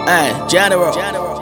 Hey, General.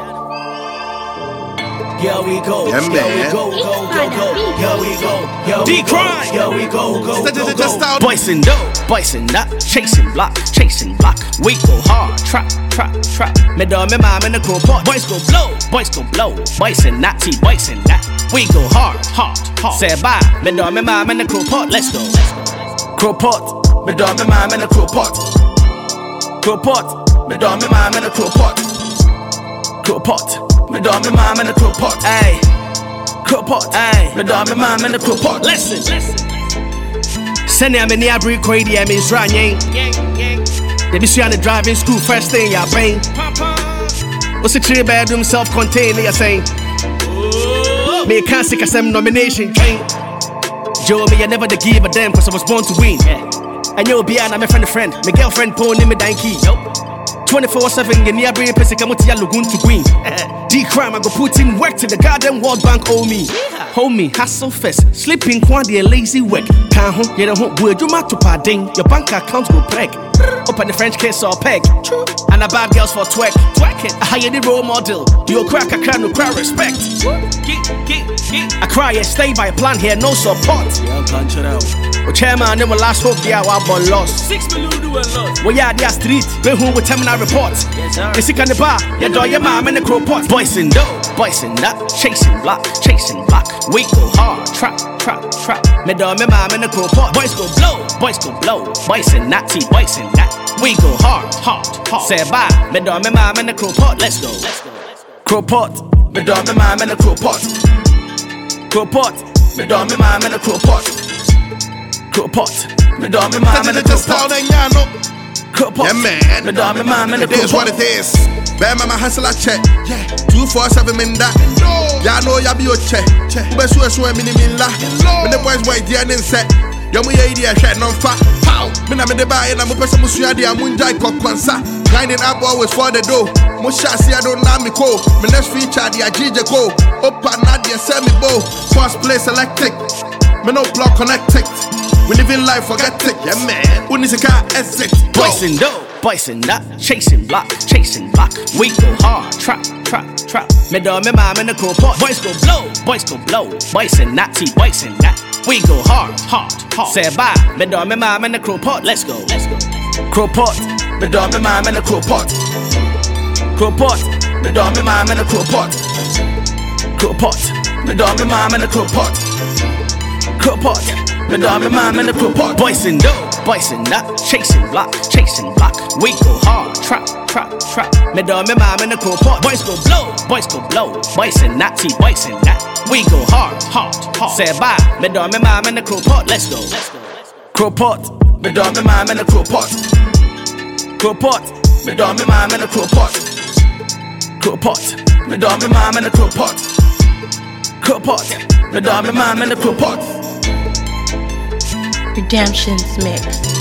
Here we go, Yeah, here man. we go, here we go, D-Crime. here we go, Boys and dough, boys and that, chasing block, we go hard, trap. Me dog, me mom in the crew pot. Boys go blow, boys and that, boys and that. We go hard. Say bye, me dog, me mom in the crew pot. Let's go. Crew pot, me dog, me mom in the crew pot. Crew pot, me dog, me mom in the crew pot. Crew pot. Me dog, me mom in the crew pot. Ayy, crew pot. Ayy, me dog, me mom in the crew pot. Listen. Send me near break crazy, I mean, right, They be see on the driving school first thing, ya brain. What's a 3-bedroom self-contained, you're saying? Me can't sick as some nomination train. Joe, me, I never the give a damn, cause I was born to win. And you'll be an I'm a friend. My girlfriend pony me donkey. 24/7, get near brain, Pessica Mutia Lagoon to Queen. D-Crime, I go put in work to the goddamn World Bank, owe me. Homie, hustle first, sleeping quantity a lazy work. Can't home, get a home, word you mark to pardon. Your bank account go break. Open the French case or peg. And a bad girls for twerking. I hire the role model. Do you crack a crowd, no crowd respect. I cry and stay by plan here, no support. Oh, chairman, then will last hope they are one lost. 6 million do a lot. We are their street, we who with terminal reports. You sick on the bar, you do your mom in the crow pot. Boys in dough, boys in that, chasing block. We go hard, trap. Me do me mom in the crow pot. Boys go blow. Boys in that, boys in that. We go hard. Say bye, me do me mom in the crow pot. Let's go. Crow pot, me do me mom in the crow pot. Crow pot, me do me mom in the crow pot. Crow pot, me do me mom in the crow pot. Yeah, man. Me do me mom in the It is crow what pot. it is. Bear mama hustle a check. 247 in that. Ya know ya be your check. Best way mini la. When the boys white dear and set. Yamu ya idea shed non fat. Pow. Mina me de buy and I'm a person musuya de amunjai kokwansa. Grinding up always for the dough. Musha see I don't know me ko. My next feature the ajije ko. Opa nadia semi bow. First place electric. Me no block connected. We live in life, forget it. Yeah, man. When is a car exit? Boys in dough, boys in that, chasing block. We go hard, trap. Me do me mom in the crow pot. Boys go blow. Boys in that, boys in that. We go hard. Say bye, me do me mom in the crow pot. Let's go. Crow pot, me do me mom in the crow pot. Crow pot, me do me mom in the crow pot. Crow pot, me do me mom in the crow pot. Crow pot, me do me mom in the crow pot. Boys in dough, boys in that, chasing block. We go hard, trap. Me do me mom in the crow pot. Boys go blow. Boys in that, boys in that. We go hard. Say bye, me do me mom in the crow pot. Let's go. Crow pot, me do me mom in the crow pot. Crow pot, me do me mom in the crow pot. Crow pot, me do me mom in the crow pot. Crow pot, me do me mom in the crow pot. Redemption's mix.